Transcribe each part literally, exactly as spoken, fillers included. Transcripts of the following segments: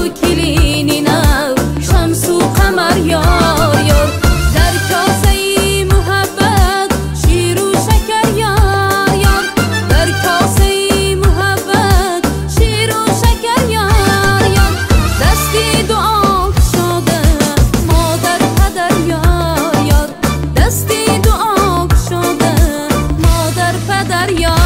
و کلینی نو شمس و قمر یار یار در کاسه ای محبت شیر و شکر یار یار در کاسه ای محبت شیر و شکر یار یار دستی دعا شده مادر پدر یار یار دستی دعا شده مادر پدر یار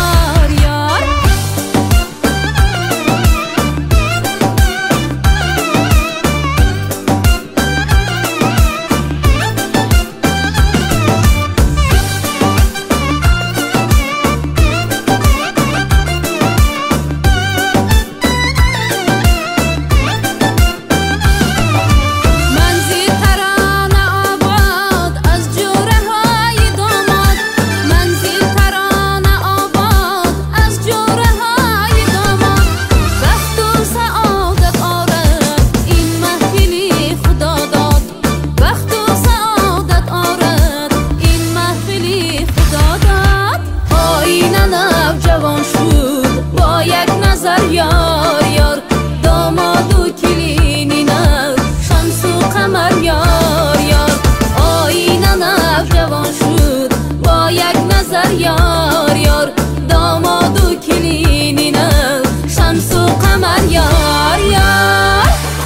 جوان شد با یک نظر یار یار داماد و کلینی نو شمس و قمر یار یار آینه نو جوان شد با یک نظر یار یار داماد و کلینی نو شمس و قمر یار یار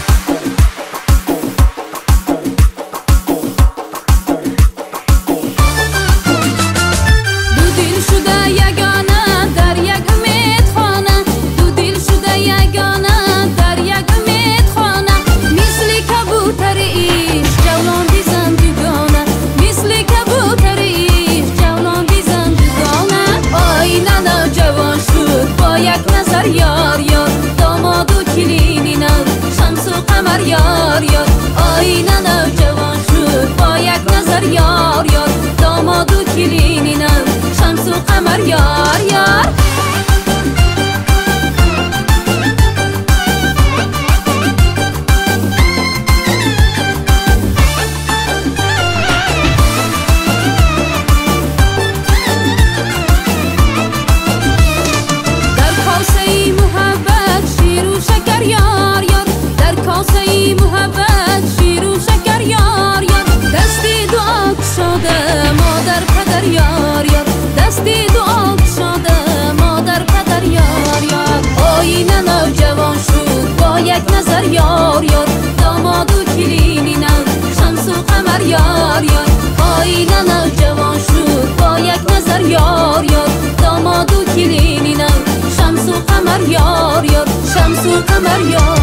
دو دل شده یگانه در یک امید خانه دو دل شده یگانه در یک امید خانه مثل کبوتر ایش جولان بی زندگانه مثل کبوتر ایش جولان بی زندگانه آینه نو جوان شد با یک نظر یار یار داماد و کلینی نو شمس و قمر یار یار آینه نو جوان شد با یک نظر یار یار داماد و کلینی نو شمس و قمر یار یار محبت شیر و شکر یار یار دستی دعا شده مادر پدر یار یار دستی دعا شده مادر پدر یار یار آینه نو جوان شد با یک نظر یار یار داماد و کلینی نو شمس و قمر یار یار آینه نو جوان شد با یک نظر یار یار داماد و کلینی نو شمس و قمر یار یار شمس و قمر یار